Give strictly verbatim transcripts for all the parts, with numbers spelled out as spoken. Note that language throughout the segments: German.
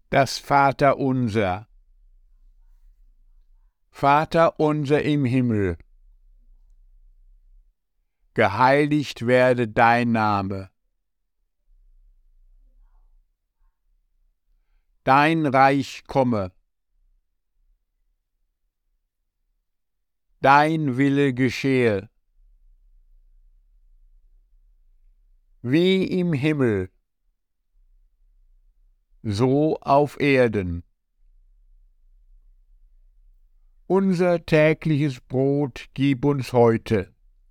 Das Vaterunser. Vater unser im Himmel, geheiligt werde dein Name. Dein Reich komme. Dein Wille geschehe, wie im Himmel, so auf Erden. Unser tägliches Brot gib uns heute.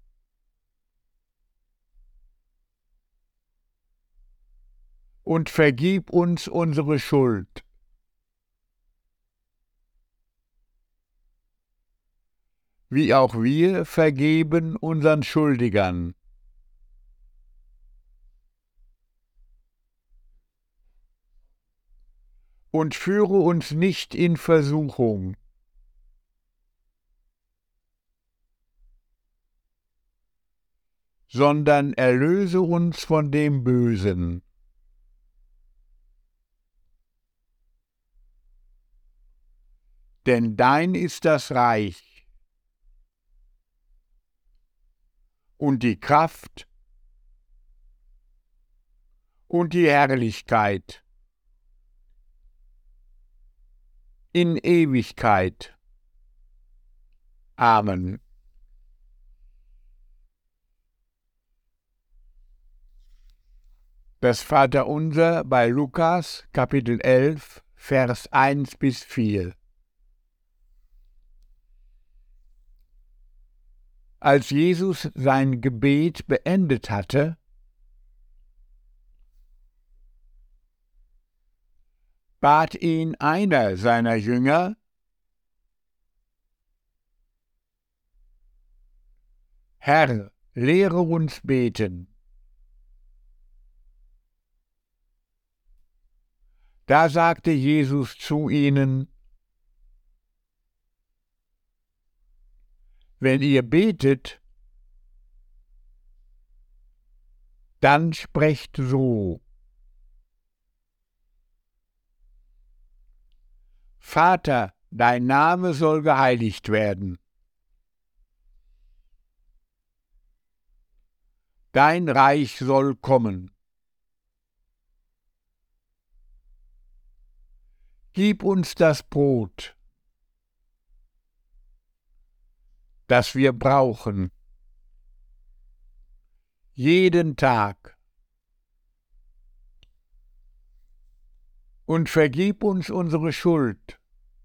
Und vergib uns unsere Schuld, wie auch wir vergeben unseren Schuldigern. Und führe uns nicht in Versuchung, sondern erlöse uns von dem Bösen. Denn dein ist das Reich und die Kraft und die Herrlichkeit in Ewigkeit. Amen. Das Vaterunser bei Lukas, Kapitel elf, Vers eins bis vier. Als Jesus sein Gebet beendet hatte, bat ihn einer seiner Jünger, Herr, lehre uns beten. Da sagte Jesus zu ihnen, wenn ihr betet, dann sprecht so: Vater, dein Name soll geheiligt werden. Dein Reich soll kommen. Gib uns das Brot, das wir brauchen, jeden Tag. Und vergib uns unsere Schuld,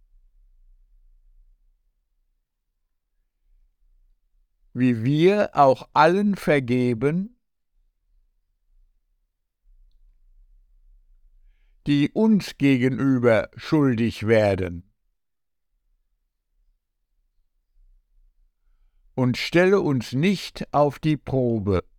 wie wir auch allen vergeben, die uns gegenüber schuldig werden. Und stelle uns nicht auf die Probe,